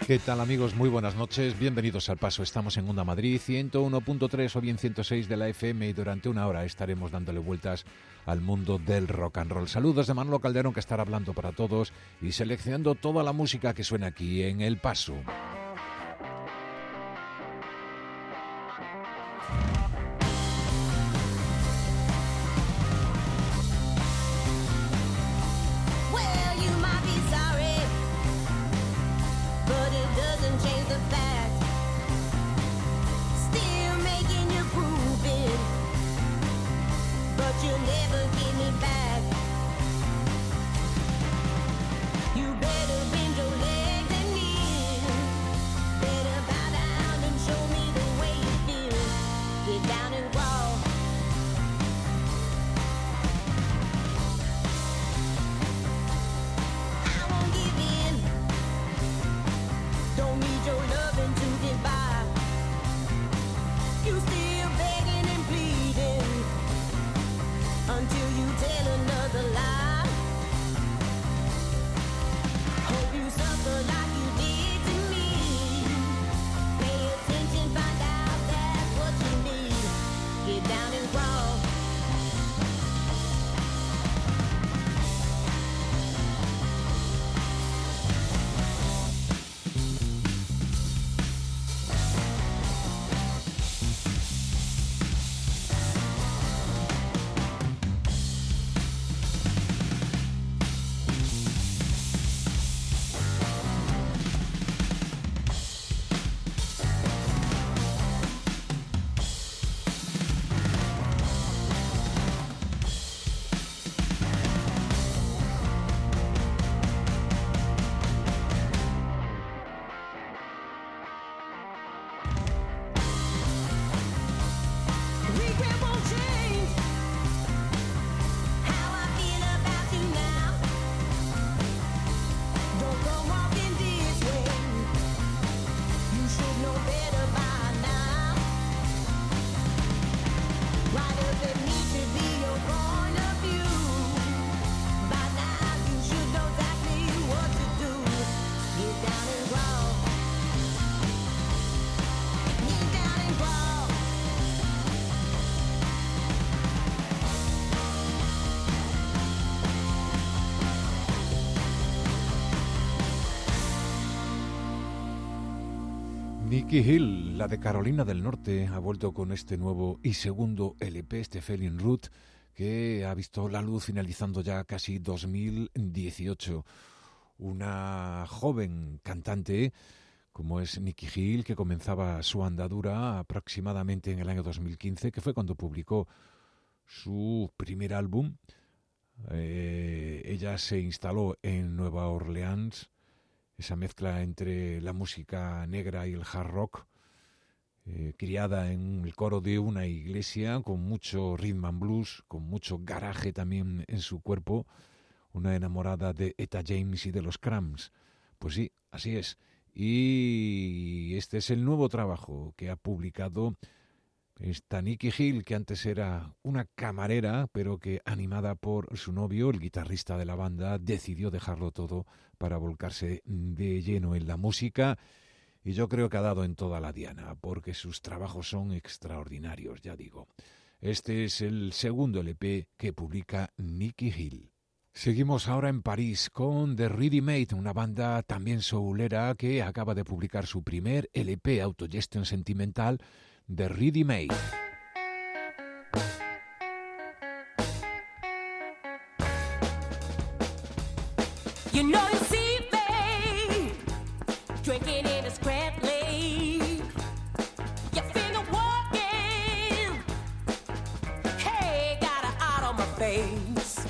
¿Qué tal, amigos? Muy buenas noches. Bienvenidos al Paso. Estamos en Onda Madrid, 101.3 o bien 106 de la FM y durante una hora estaremos dándole vueltas al mundo del rock and roll. Saludos de Manolo Calderón, que estará hablando para todos y seleccionando toda la música que suena aquí en El Paso. Nikki Hill, la de Carolina del Norte, ha vuelto con este nuevo y segundo LP, este Feeling Root, que ha visto la luz finalizando ya casi 2018. Una joven cantante como es Nikki Hill, que comenzaba su andadura aproximadamente en el año 2015, que fue cuando publicó su primer álbum. Ella se instaló en Nueva Orleans, esa mezcla entre la música negra y el hard rock, criada en el coro de una iglesia, con mucho rhythm and blues, con mucho garaje también en su cuerpo, una enamorada de Etta James y de los Cramps. Pues sí, así es. Y este es el nuevo trabajo que ha publicado esta Nikki Hill, que antes era una camarera, pero que, animada por su novio, el guitarrista de la banda, decidió dejarlo todo para volcarse de lleno en la música. Y yo creo que ha dado en toda la diana, porque sus trabajos son extraordinarios, ya digo. Este es el segundo LP que publica Nikki Hill. Seguimos ahora en París con The Ready Made, una banda también soulera que acaba de publicar su primer LP, Autogestión Sentimental, The Ready Made. You know you see me drinking in a scrap leaf, your finger walking, hey, got an art on my face.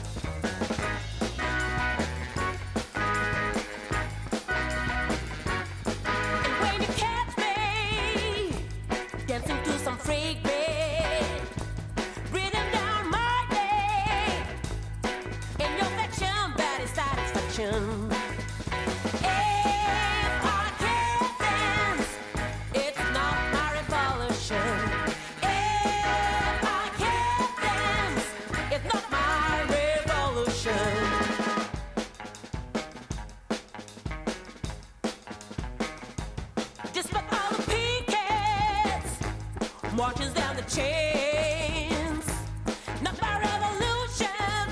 And when you catch me dancing to some freak beat, rhythm down my neck, in your affection, body satisfaction. If I can't dance, it's not my revolution. If I can't dance, it's not my marches down the chains. Not by revolution,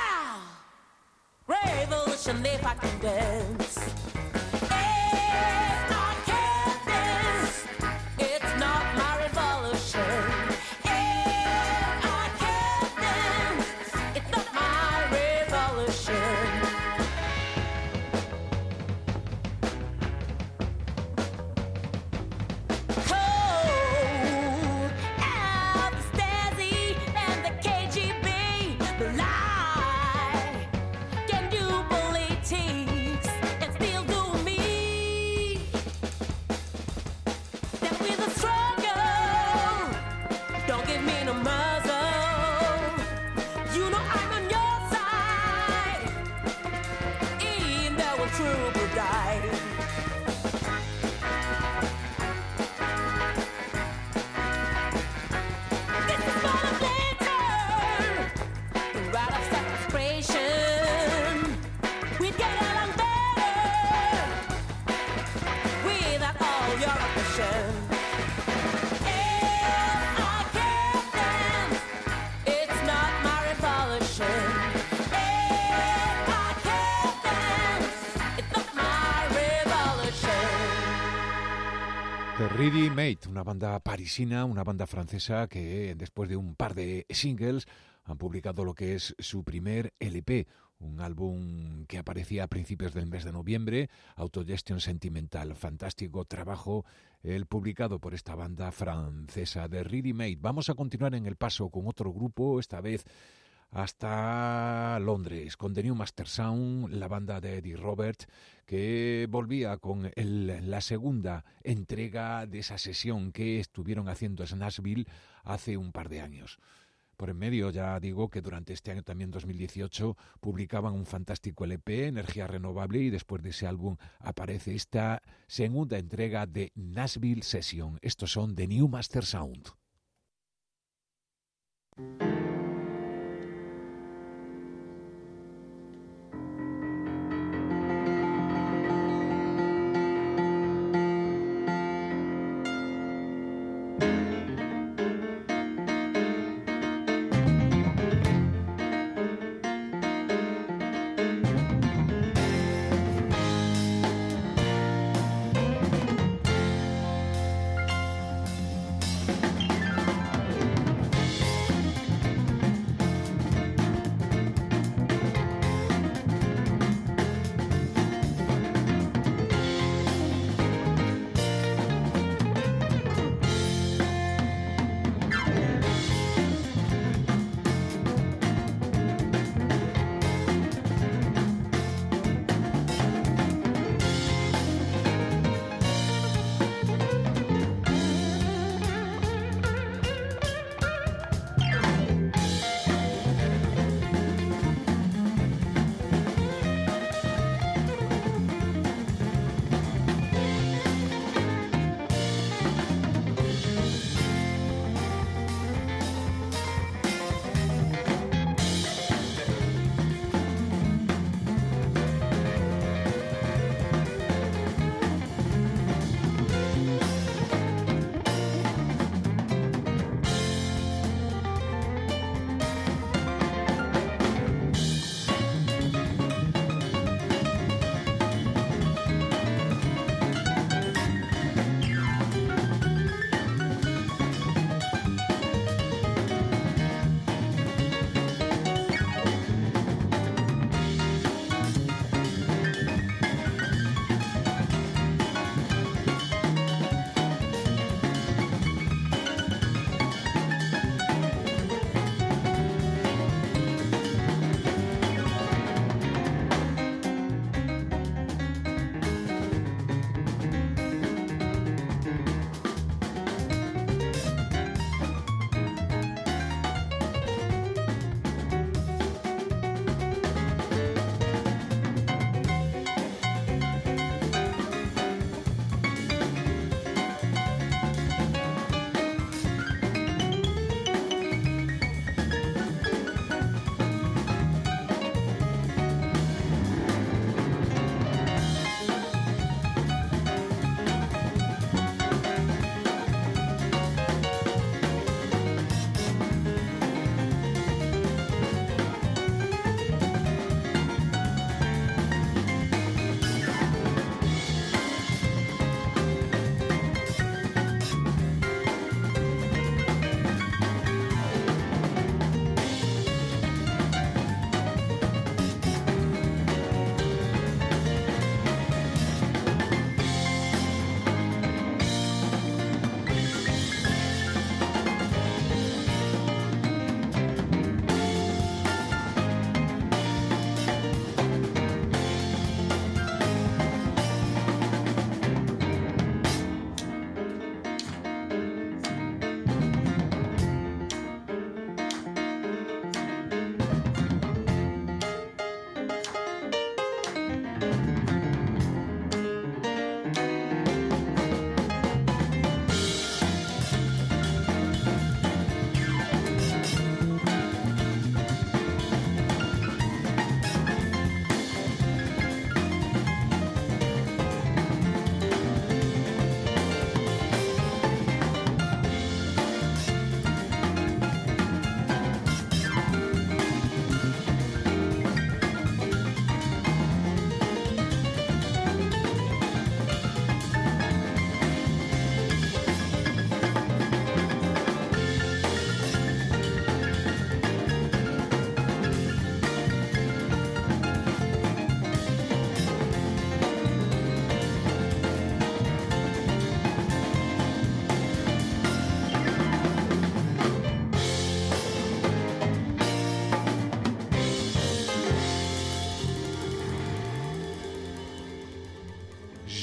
revolution if I can dance. If I can't dance, it's not my revolution. If I can't dance, it's not my revolution. Cold out the Stasi and the KGB, the lie can do politics and still do me. That with the struggle, don't give me no muzzle. You know I'm on your side, even though a true will die. This is for the later, the right of self-expression. We'd get along better without all your oppression. If I can't dance, it's not my revolution. If I can't dance, it's not my revolution. The Ready Made, una banda parisina, una banda francesa que después de un par de singles han publicado lo que es su primer LP, un álbum que aparecía a principios del mes de noviembre, Autogestion Sentimental. Fantástico trabajo el publicado por esta banda francesa, The Ready Made. Vamos a continuar en el paso con otro grupo, esta vez hasta Londres, con The New Master Sound, la banda de Eddie Robert, que volvía con la segunda entrega de esa sesión que estuvieron haciendo en Nashville hace un par de años. Por en medio, ya digo que durante este año también 2018 publicaban un fantástico LP, Energía Renovable, y después de ese álbum aparece esta segunda entrega de Nashville Session. Estos son The New Master Sound.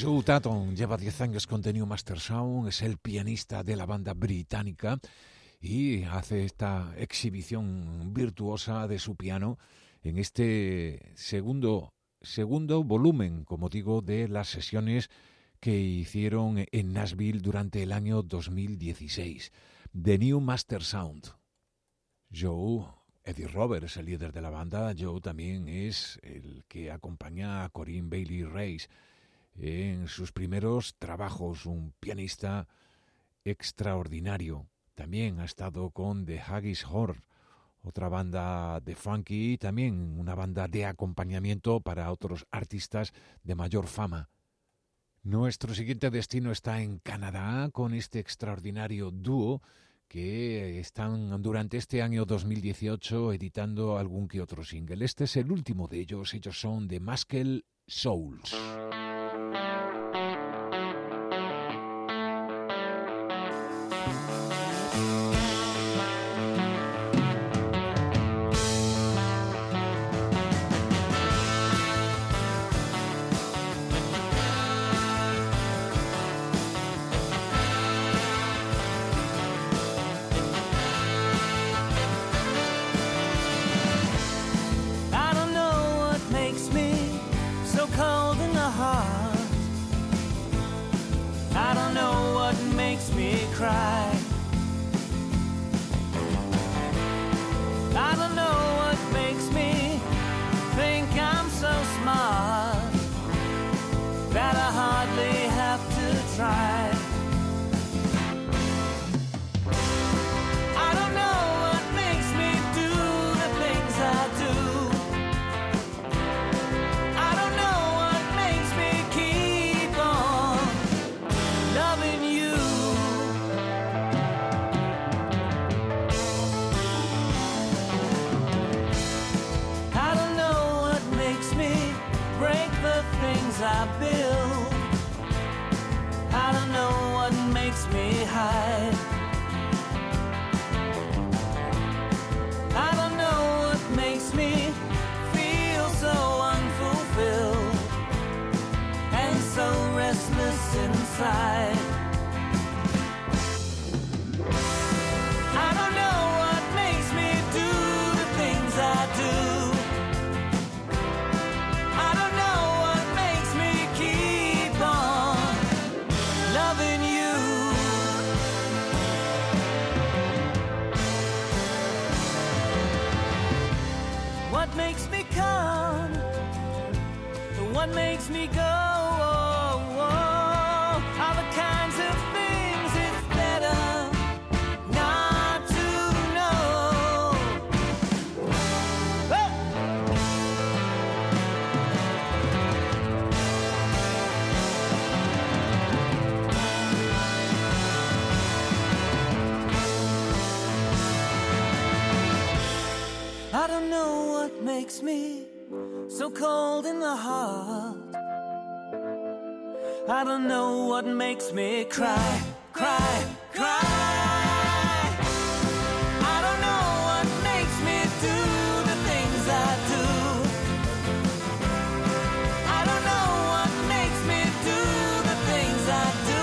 Joe Tatton lleva 10 años con The New Master Sound, es el pianista de la banda británica y hace esta exhibición virtuosa de su piano en este segundo volumen, como digo, de las sesiones que hicieron en Nashville durante el año 2016. The New Master Sound. Eddie Roberts, el líder de la banda. Joe también es el que acompaña a Corinne Bailey Race en sus primeros trabajos, un pianista extraordinario. También ha estado con The Haggis Horror, otra banda de funky, también una banda de acompañamiento para otros artistas de mayor fama. Nuestro siguiente destino está en Canadá con este extraordinario dúo que están durante este año 2018 editando algún que otro single. Este es el último de ellos. Ellos son The Muscle Souls. What makes me go, are the kinds of things it's better not to know. I don't know what makes me so cold in the heart. I don't know what makes me cry, cry, cry. I don't know what makes me do the things I do. I don't know what makes me do the things I do.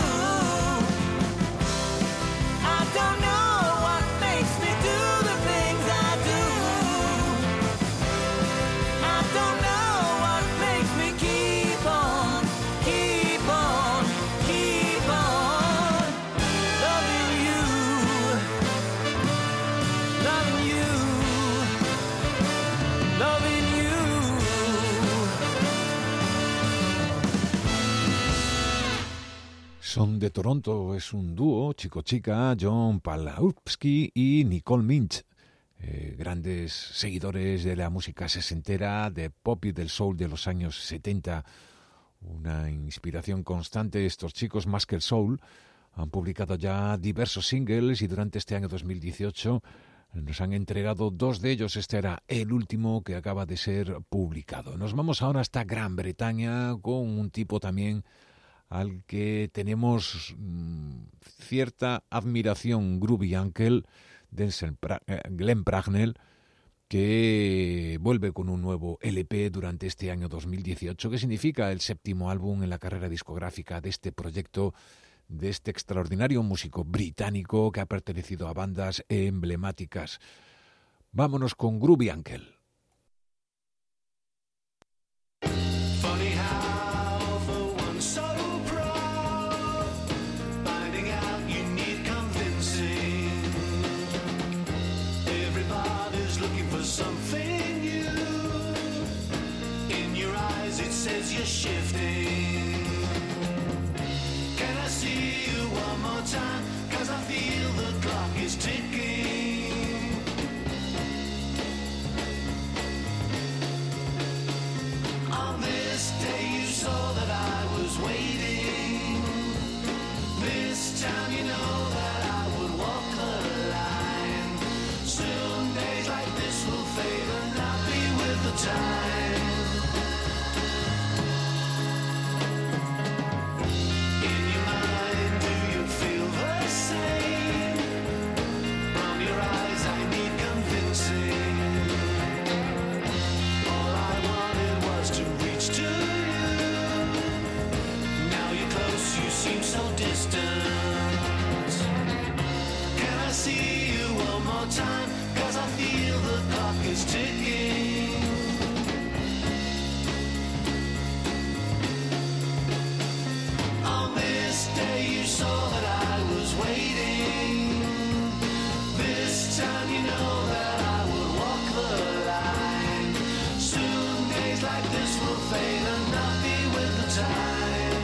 I don't know what makes me do the things I do. I don't know what makes me keep on, keep on, keep on loving you, loving you, loving you. Son de Toronto, es un dúo chico-chica, John Palahupsky y Nicole Minch. Grandes seguidores de la música sesentera, de pop y del soul de los años 70. Una inspiración constante. Estos chicos, más que el soul, han publicado ya diversos singles y durante este año 2018 nos han entregado 2 de ellos. Este era el último que acaba de ser publicado. Nos vamos ahora hasta Gran Bretaña con un tipo también al que tenemos cierta admiración, Groovy Uncle, Glenn Pragnell, que vuelve con un nuevo LP durante este año 2018, que significa el 7º álbum en la carrera discográfica de este proyecto, de este extraordinario músico británico que ha pertenecido a bandas emblemáticas. Vámonos con Groovy Uncle. Something new in your eyes, it says you're shifting. Can I see you one more time? 'Cause I feel the clock is ticking. On this day you saw that I was waiting. This time you know that I would walk the line. Soon days like this will fade and not be with the time. In your mind, do you feel the same? From your eyes, I need convincing. All I wanted was to reach to you. Now you're close, you seem so distant. Can I see you one more time? 'Cause I feel the clock is ticking. On this day you saw that I was waiting. This time you know that I would walk the line. Soon days like this will fade and not be with the time.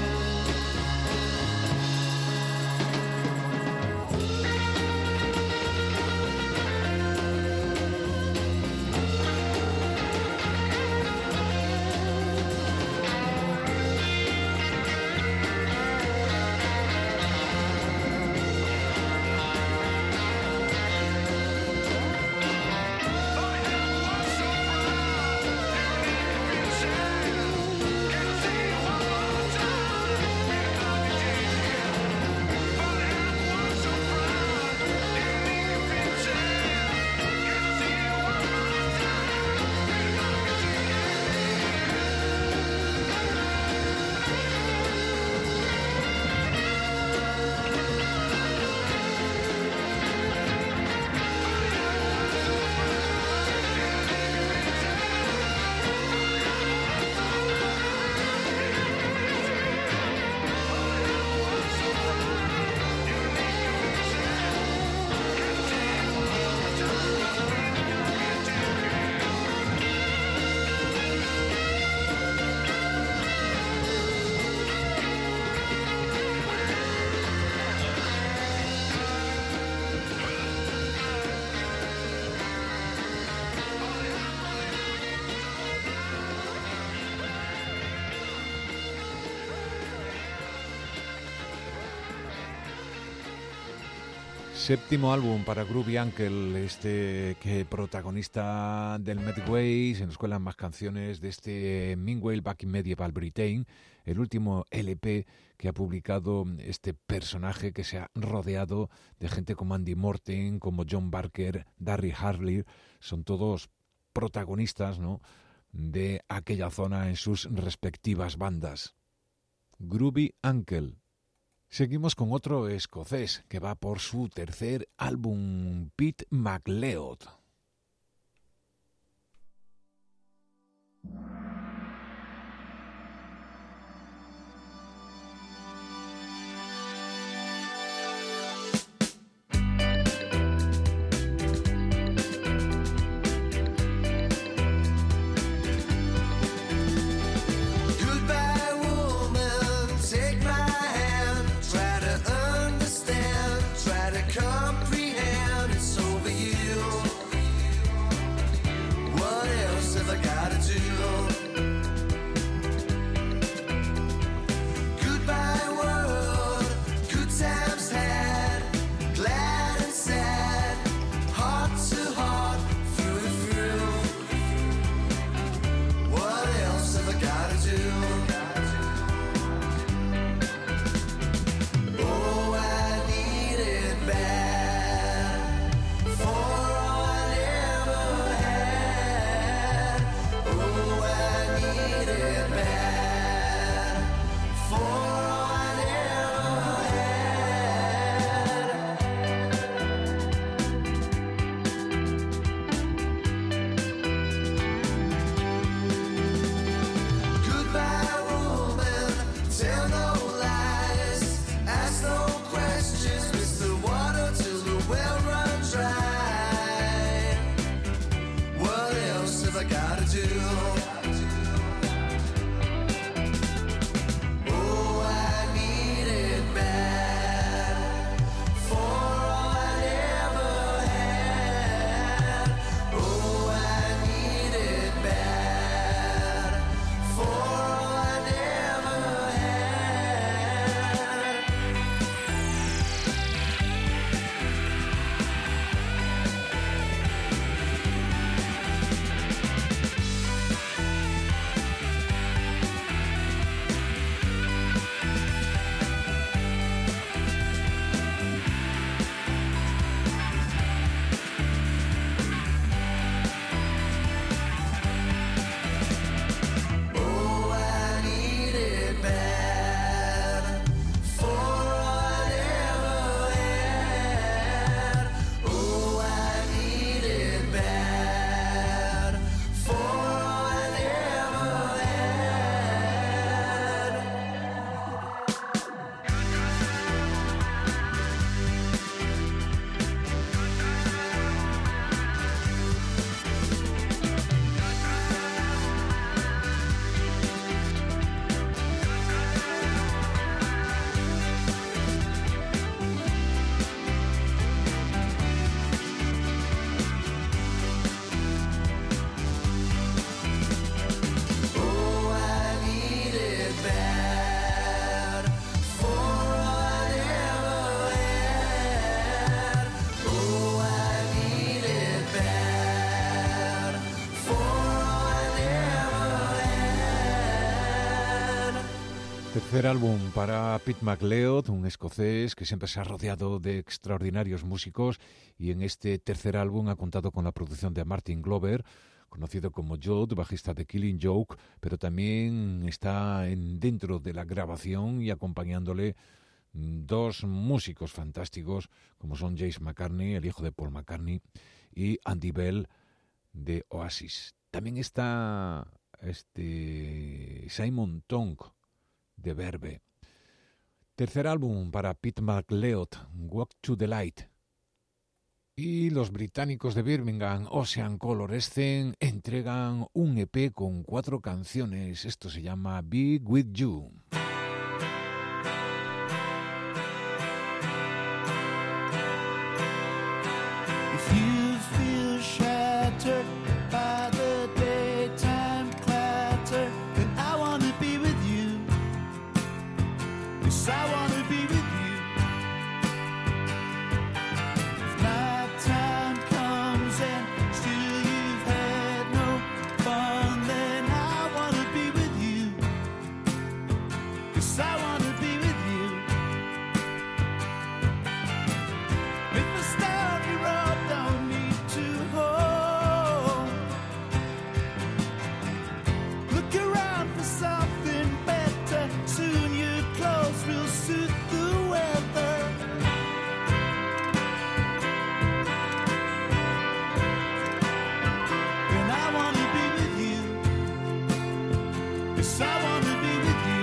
Séptimo álbum para Groovy Uncle, que protagonista del Medway, se nos cuelan más canciones de este Meanwhile Back in Medieval Britain, el último LP que ha publicado este personaje que se ha rodeado de gente como Andy Morton, como John Barker, Darry Harley, son todos protagonistas, ¿no?, de aquella zona en sus respectivas bandas. Groovy Uncle. Seguimos con otro escocés que va por su tercer álbum, Pete MacLeod. What else have I gotta do? Tercer álbum para Pete MacLeod, un escocés que siempre se ha rodeado de extraordinarios músicos, y en este tercer álbum ha contado con la producción de Martin Glover, conocido como Judd, bajista de Killing Joke, pero también está dentro de la grabación y acompañándole dos músicos fantásticos como son James McCartney, el hijo de Paul McCartney, y Andy Bell de Oasis. También está Simon Tonk de Verve. Tercer álbum para Pete MacLeod, Walk to the Light. Y los británicos de Birmingham, Ocean Color Scene, entregan un EP con 4 canciones. Esto se llama Be With You. If you feel shattered by the daytime clatter, then I want to be with you. Yes, I want to be with you. If nighttime comes and still you've had no fun, then I want to be with you. Yes, I want to be with you. If the stormy road don't need to hold, look around for something better. Soon your clothes will suit the weather. And I want to be with you. Yes, I want to be with you.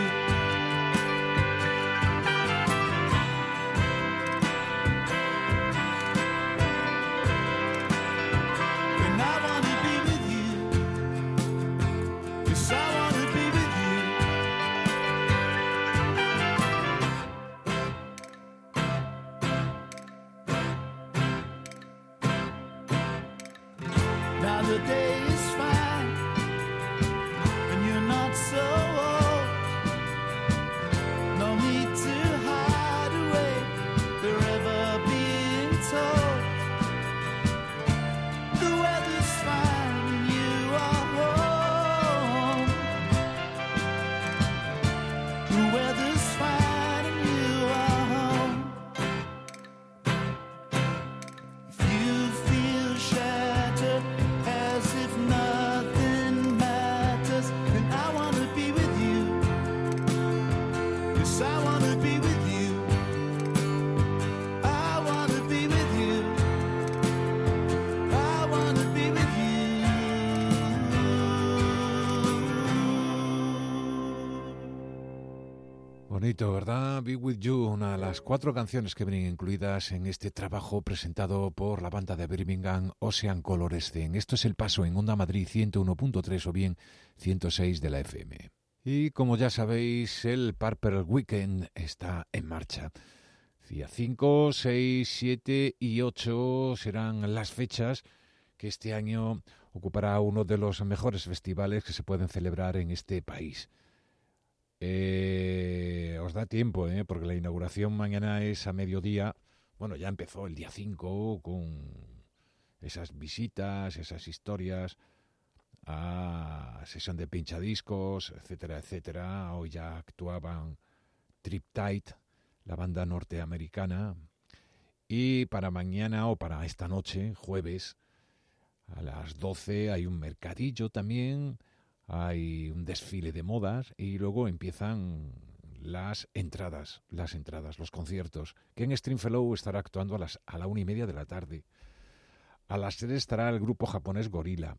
And I want to be with you. Yes, I want to be with you. Now the day is fine, and you're not so old. No need to hide away, they're ever being told. The weather's fine and you are home. The weather's fine and you are home. If you feel shattered as if nothing matters, then I want to be with you. Yes, I want to be with you. I want to be with you. I want to be with you. Bonito, ¿verdad? Be With You, una de las 4 canciones que vienen incluidas en este trabajo presentado por la banda de Birmingham, Ocean Color Scene. Esto es El Paso en Onda Madrid 101.3 o bien 106 de la FM. Y como ya sabéis, el Purple Weekend está en marcha. Día 5, 6, 7 y 8 serán las fechas que este año ocupará uno de los mejores festivales que se pueden celebrar en este país. Os da tiempo, porque la inauguración mañana es a mediodía. Bueno, ya empezó el día 5 con esas visitas, esas historias, a sesión de pinchadiscos, etcétera, etcétera. Hoy ya actuaban Triptide, la banda norteamericana. Y para mañana o para esta noche, jueves, a las 12 hay un mercadillo también. Hay un desfile de modas y luego empiezan las entradas, los conciertos. Ken Stringfellow estará actuando a la 1:30 de la tarde. A las 3 estará el grupo japonés Gorilla.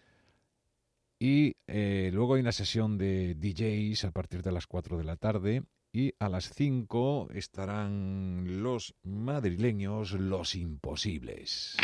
Y luego hay una sesión de DJs a partir de las 4 de la tarde. Y a las 5 estarán los madrileños Los Imposibles.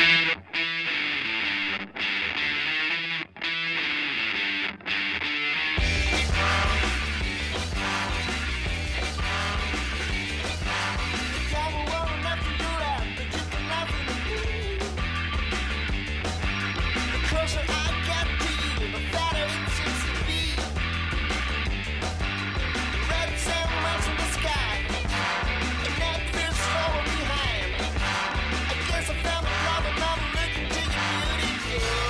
I guess I found a problem, I'm looking to your beauty.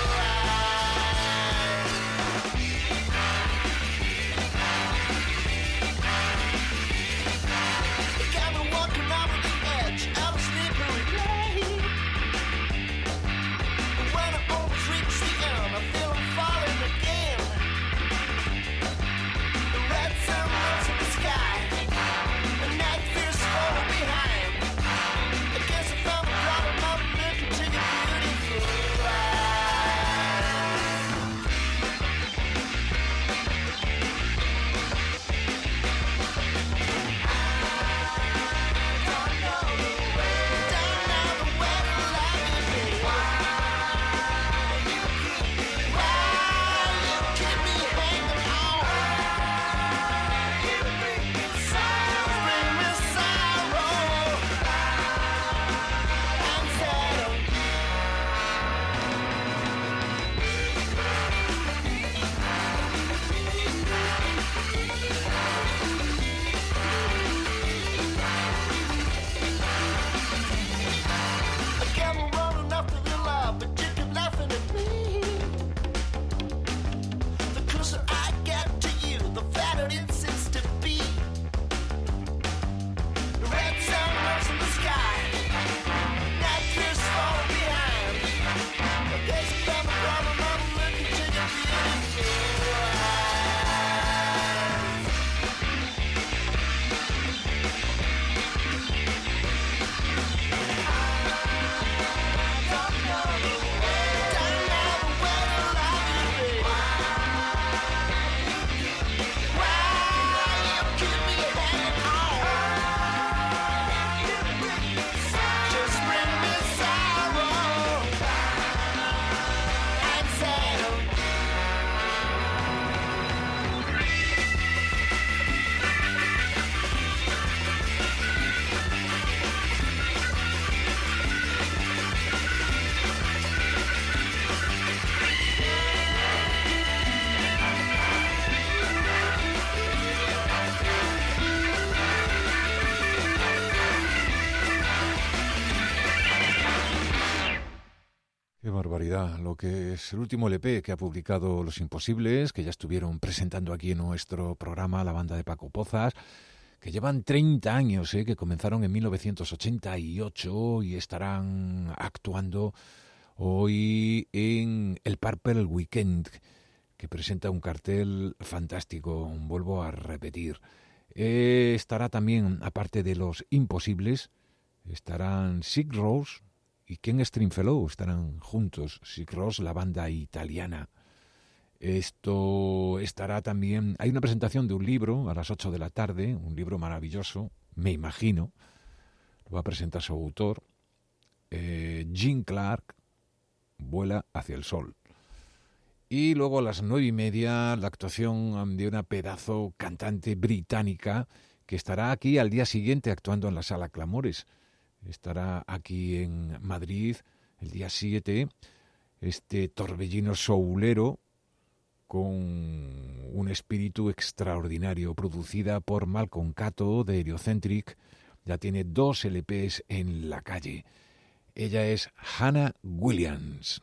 Qué barbaridad, lo que es el último LP que ha publicado Los Imposibles, que ya estuvieron presentando aquí en nuestro programa, la banda de Paco Pozas, que llevan 30 años, que comenzaron en 1988 y estarán actuando hoy en el Purple Weekend, que presenta un cartel fantástico, vuelvo a repetir. Estará también, aparte de Los Imposibles, estarán Sick Rose y Ken Stringfellow, estarán juntos. Sick Rose, la banda italiana. Esto estará también... Hay una presentación de un libro a las 8 de la tarde, un libro maravilloso, me imagino. Lo va a presentar su autor, Gene Clark, Vuela hacia el sol. Y luego a las 9:30 la actuación de una pedazo cantante británica que estará aquí al día siguiente actuando en la Sala Clamores. Estará aquí en Madrid el día 7, este torbellino soulero con un espíritu extraordinario, producida por Malcolm Cato de Heliocentric. Ya tiene 2 LPs en la calle. Ella es Hannah Williams.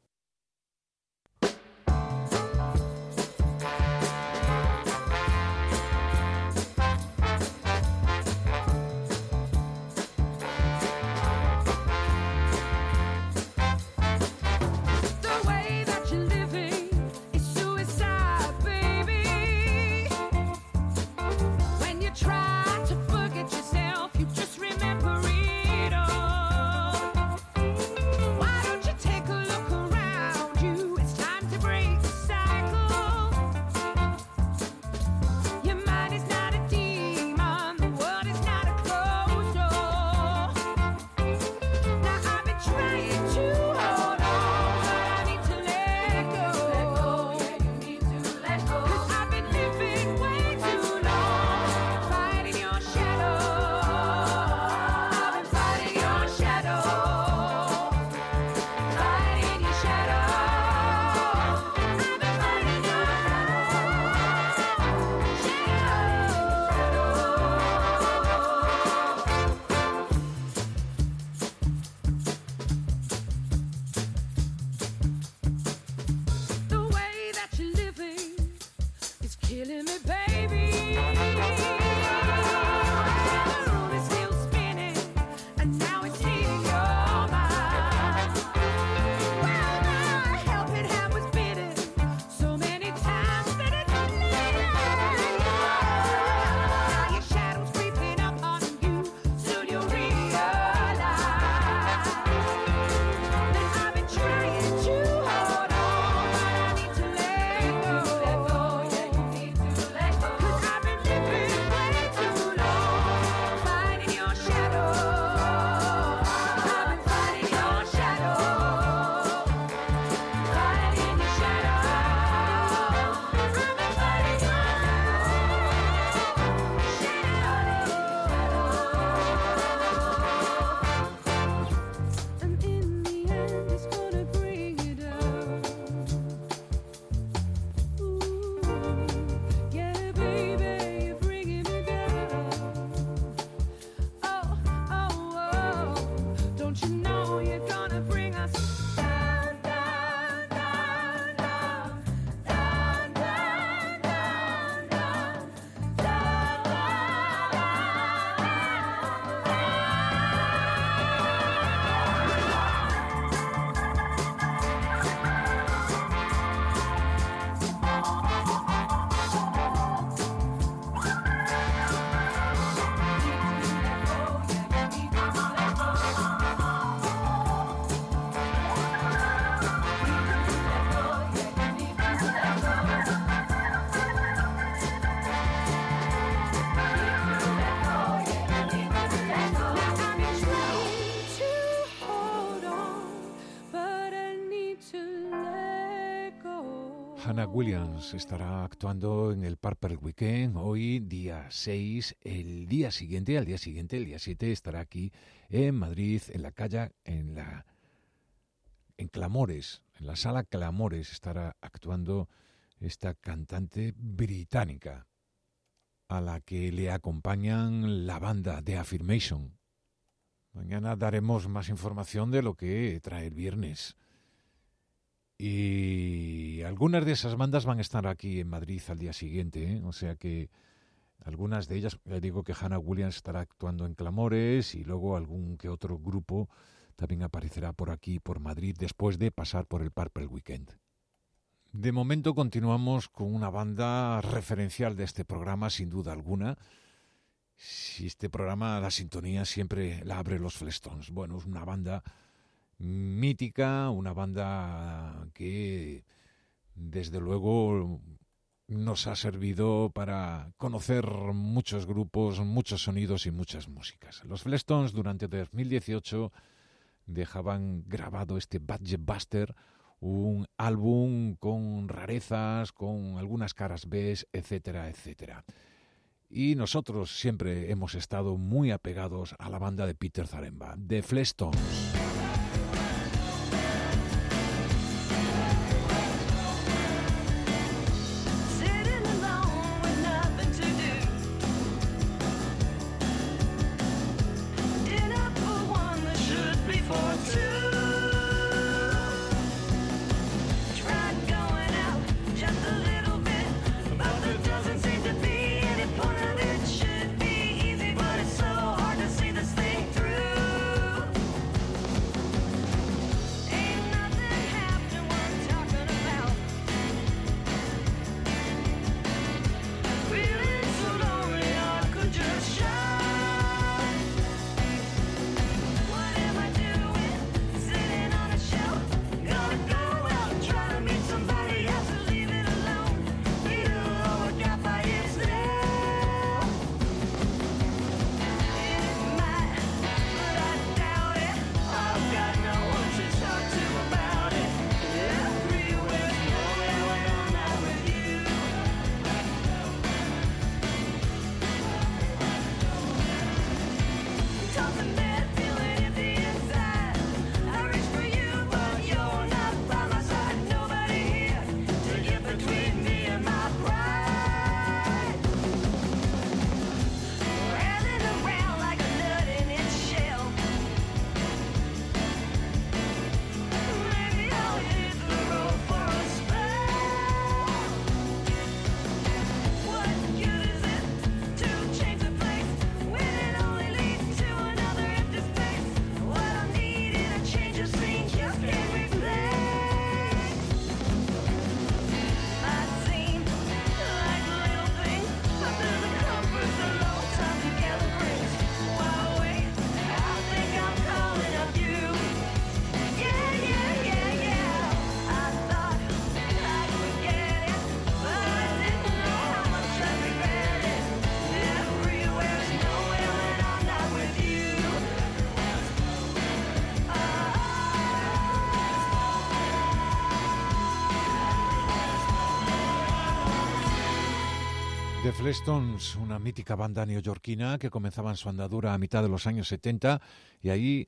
Hannah Williams estará actuando en el Purple Weekend hoy, día 6. El día siguiente, el día 7, estará aquí en Madrid, en la calle, en Clamores, en la Sala Clamores, estará actuando esta cantante británica a la que le acompañan la banda de Affirmation. Mañana daremos más información de lo que trae el viernes. Y algunas de esas bandas van a estar aquí en Madrid al día siguiente, ¿eh? O sea que algunas de ellas, ya digo que Hannah Williams estará actuando en Clamores y luego algún que otro grupo también aparecerá por aquí, por Madrid, después de pasar por el Purple Weekend. De momento continuamos con una banda referencial de este programa, sin duda alguna. Si este programa, la sintonía siempre la abre los Flestones. Bueno, es una banda mítica, una banda que desde luego nos ha servido para conocer muchos grupos, muchos sonidos y muchas músicas. Los Flestones durante 2018 dejaban grabado este Budget Buster, un álbum con rarezas, con algunas caras B, etcétera, etcétera. Y nosotros siempre hemos estado muy apegados a la banda de Peter Zaremba, The Flestones. The Flestones, una mítica banda neoyorquina que comenzaba su andadura a mitad de los años 70 y ahí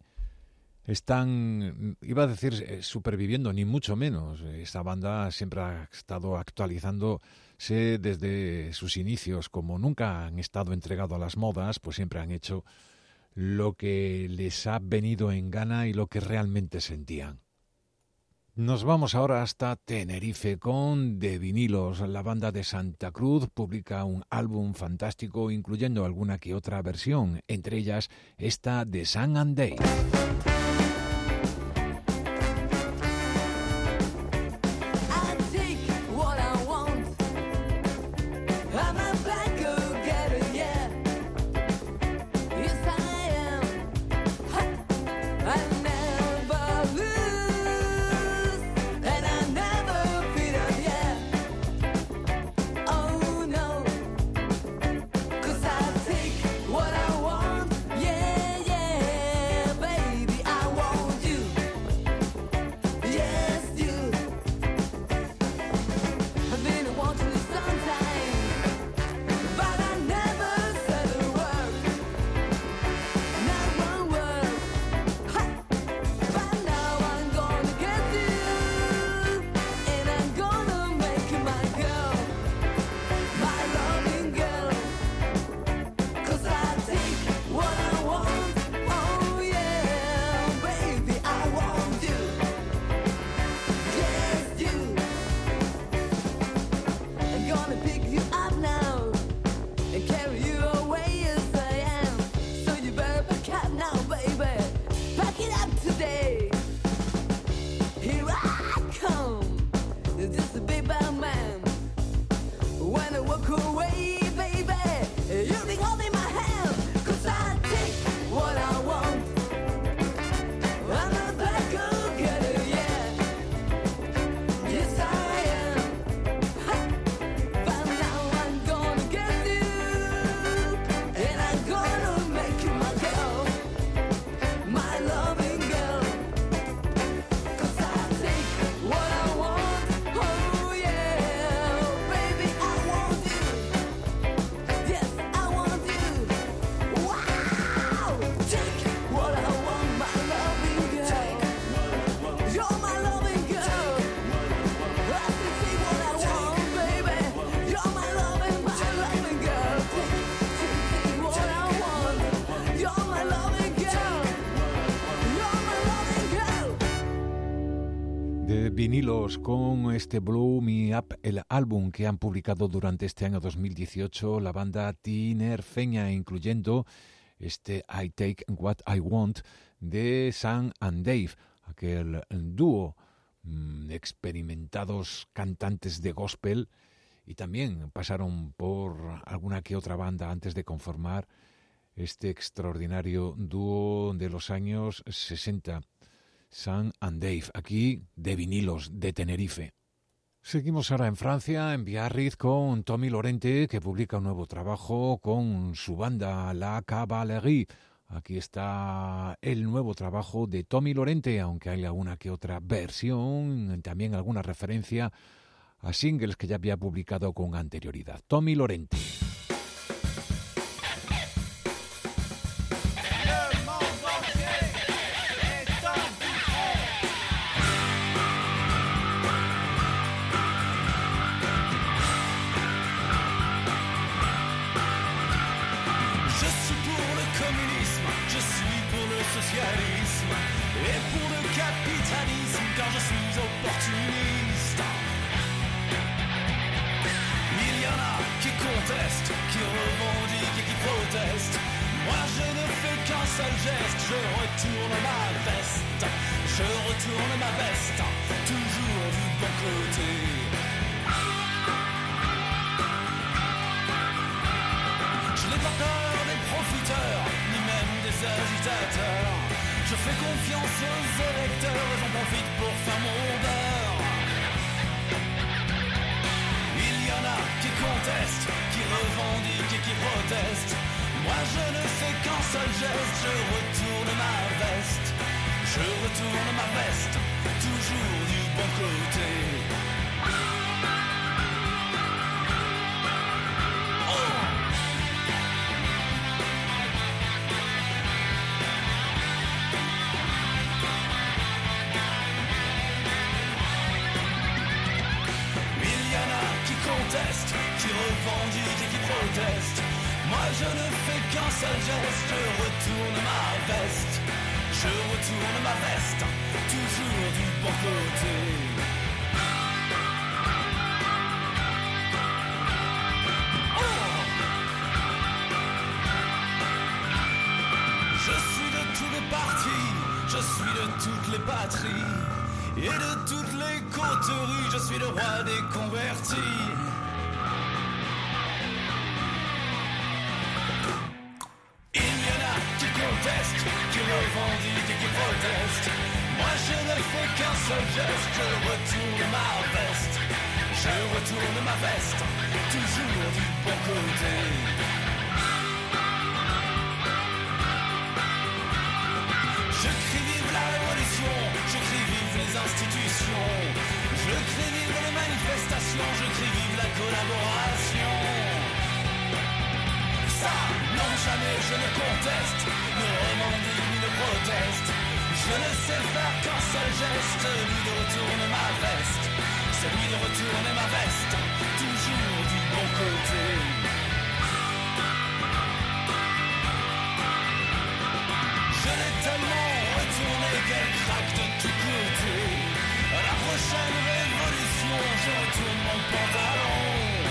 están, iba a decir superviviendo, ni mucho menos. Esta banda siempre ha estado actualizándose desde sus inicios. Como nunca han estado entregados a las modas, pues siempre han hecho lo que les ha venido en gana y lo que realmente sentían. Nos vamos ahora hasta Tenerife con The Vinilos. La banda de Santa Cruz publica un álbum fantástico incluyendo alguna que otra versión, entre ellas esta de Sun and Day. Baby, Vinilos con este Blow Me Up, el álbum que han publicado durante este año 2018 la banda tinerfeña, incluyendo este I Take What I Want de Sam and Dave, aquel dúo experimentados cantantes de gospel, y también pasaron por alguna que otra banda antes de conformar este extraordinario dúo de los años 60. Sam and Dave, aquí de Vinilos, de Tenerife. Seguimos ahora en Francia, en Biarritz, con Tommy Lorente, que publica un nuevo trabajo con su banda La Cavalerie. Aquí está el nuevo trabajo de Tommy Lorente, aunque hay alguna que otra versión, también alguna referencia a singles que ya había publicado con anterioridad. Tommy Lorente. Et pour le capitalisme, car je suis opportuniste. Il y en a qui contestent, qui revendiquent et qui protestent. Moi je ne fais qu'un seul geste, je retourne ma veste. Je retourne ma veste, toujours du bon côté. Je n'ai pas peur des profiteurs, ni même des agitateurs. Je fais confiance aux électeurs et j'en profite pour faire mon beurre. Il y en a qui contestent, qui revendiquent et qui protestent. Moi je ne fais qu'un seul geste, je retourne ma veste. Je retourne ma veste, toujours du bon côté. Qui revendiquent et qui protestent. Moi je ne fais qu'un seul geste, je retourne ma veste. Je retourne ma veste, toujours du bon côté. Je suis de tous les partis, je suis de toutes les patries et de toutes les coteries, je suis le roi des convertis. Qui revendique et qui proteste. Moi je ne fais qu'un seul geste, je retourne ma veste. Je retourne ma veste, toujours du bon côté. Je crie vive la révolution, je crie vive les institutions. Je crie vive les manifestations, je crie vive la collaboration. Ça, non jamais je ne conteste, ne revendique ni ne proteste. Je ne sais faire qu'un seul geste, celui de retourner ma veste. Celui de retourner ma veste, toujours du bon côté. Je l'ai tellement retourné qu'elle craque de tous côtés. À la prochaine révolution, je retourne mon pantalon.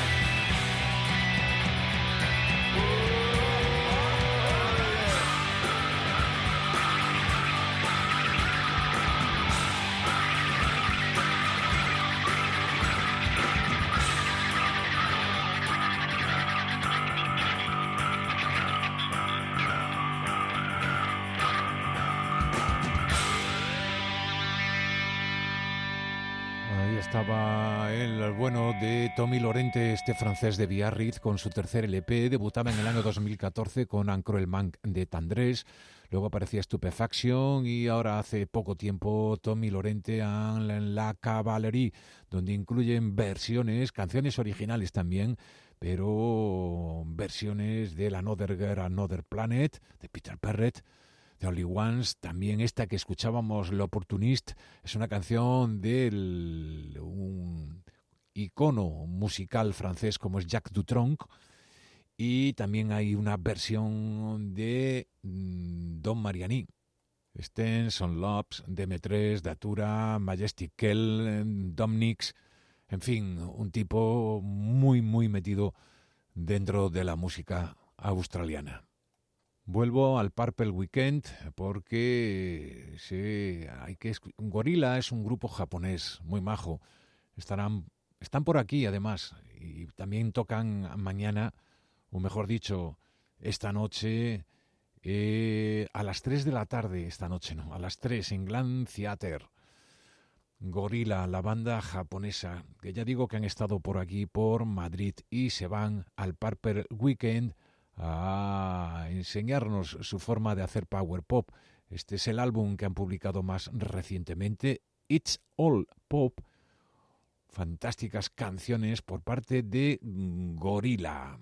Estaba el bueno de Tommy Lorente, este francés de Biarritz, con su tercer LP. Debutaba en el año 2014 con Encroelment de Tendresse. Luego aparecía Stupefaction y ahora hace poco tiempo Tommy Lorente en La Cavalerie, donde incluyen versiones, canciones originales también, pero versiones del Another Girl, Another Planet, de Peter Perrett, The Only Ones. También esta que escuchábamos, L'Opportuniste, es una canción de un icono musical francés como es Jacques Dutronc. Y también hay una versión de Don Mariani, Sten, Son Lopes, DM3, Datura, Majestic Kell, Domnix, en fin, un tipo muy, muy metido dentro de la música australiana. Vuelvo al Purple Weekend porque Gorilla es un grupo japonés muy majo. Están por aquí además y también tocan mañana, o mejor dicho, esta noche a las 3 de la tarde, a las 3 en Glam Theatre. Gorilla, la banda japonesa, que ya digo que han estado por aquí, por Madrid, y se van al Purple Weekend a enseñarnos su forma de hacer power pop. Este es el álbum que han publicado más recientemente, It's All Pop. Fantásticas canciones por parte de Gorilla.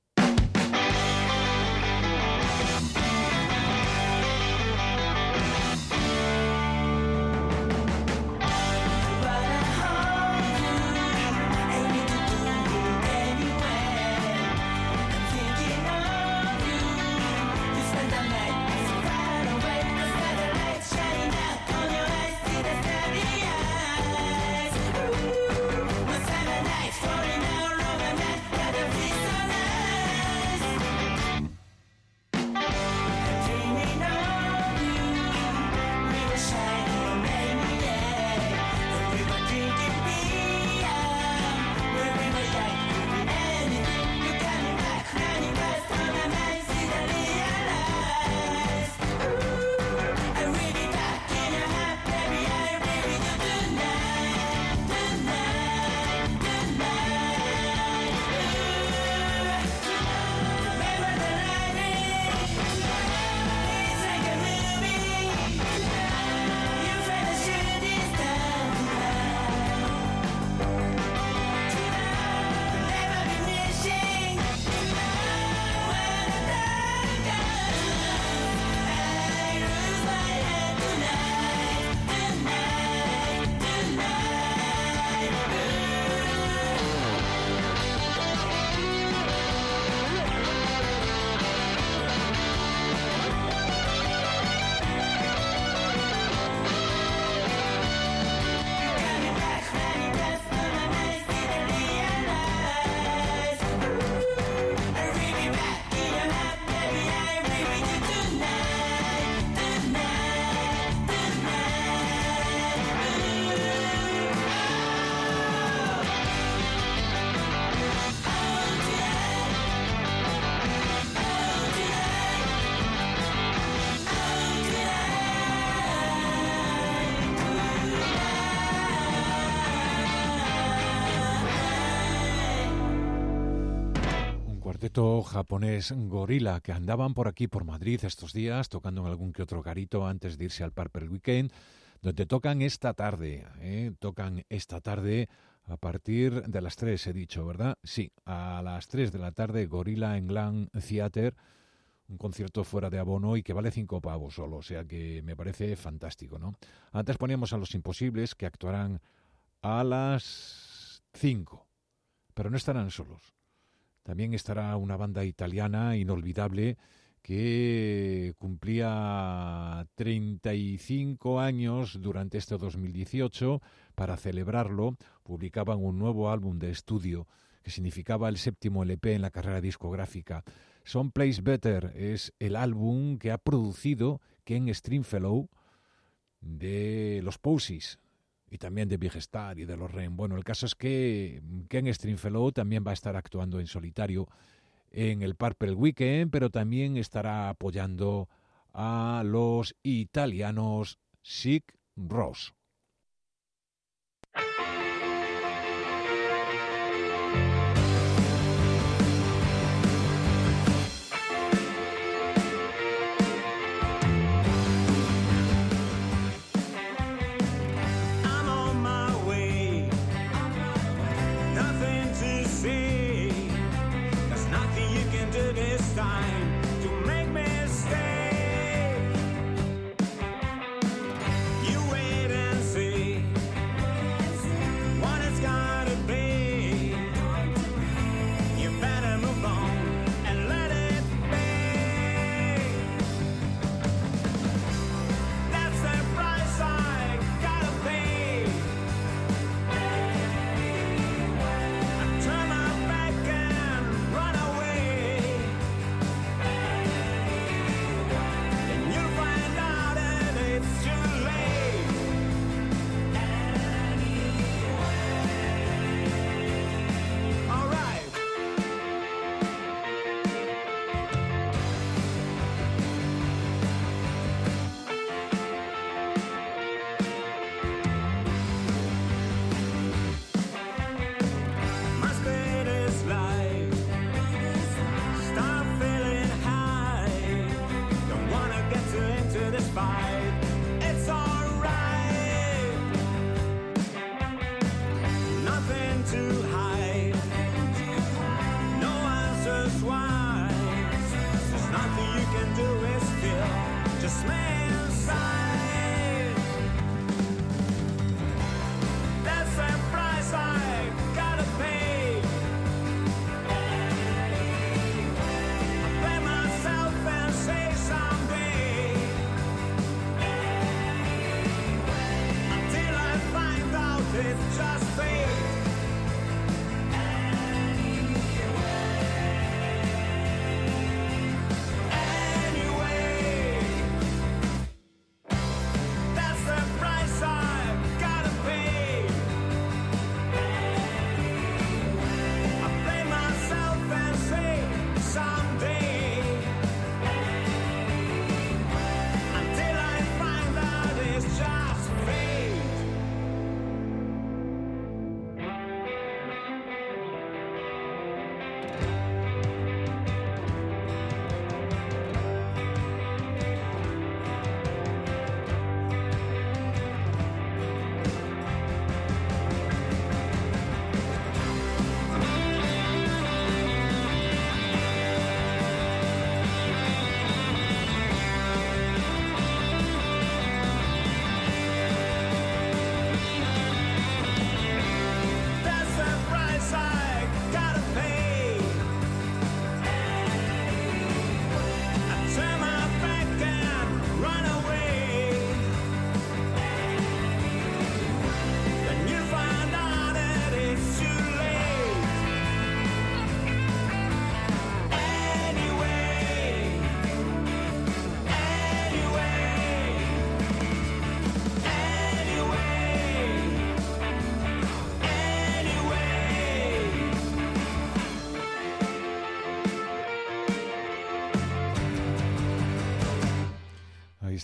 Japonés Gorilla, que andaban por aquí por Madrid estos días tocando en algún que otro garito antes de irse al Purple Weekend, donde tocan esta tarde a partir de las 3, he dicho, ¿verdad? Sí, a las 3 de la tarde, Gorilla en Glam Theatre, un concierto fuera de abono y que vale 5 pavos solo, o sea que me parece fantástico, ¿no? Antes poníamos a Los Imposibles, que actuarán a las 5, pero no estarán solos. También estará una banda italiana inolvidable que cumplía 35 años durante este 2018. Para celebrarlo, publicaban un nuevo álbum de estudio que significaba el 7º LP en la carrera discográfica. Some Place Better es el álbum que ha producido Ken Stringfellow de los Posies y también de Big Star y de los Ren. Bueno, el caso es que Ken Stringfellow también va a estar actuando en solitario en el Purple Weekend, pero también estará apoyando a los italianos Sick Ross. You wait and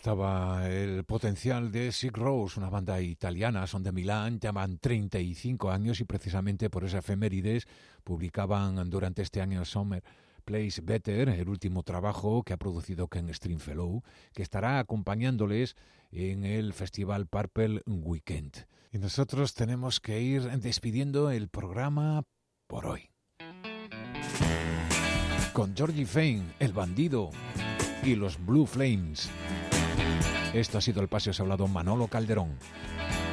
estaba el potencial de Sick Rose, una banda italiana, son de Milán, llevan 35 años y precisamente por esa efemérides publicaban durante este año Summer Plays Better, el último trabajo que ha producido Ken Stringfellow, que estará acompañándoles en el Festival Purple Weekend. Y nosotros tenemos que ir despidiendo el programa por hoy. Con Georgie Fame, El Bandido y los Blue Flames. Esto ha sido El Paseo, se ha hablado Manolo Calderón.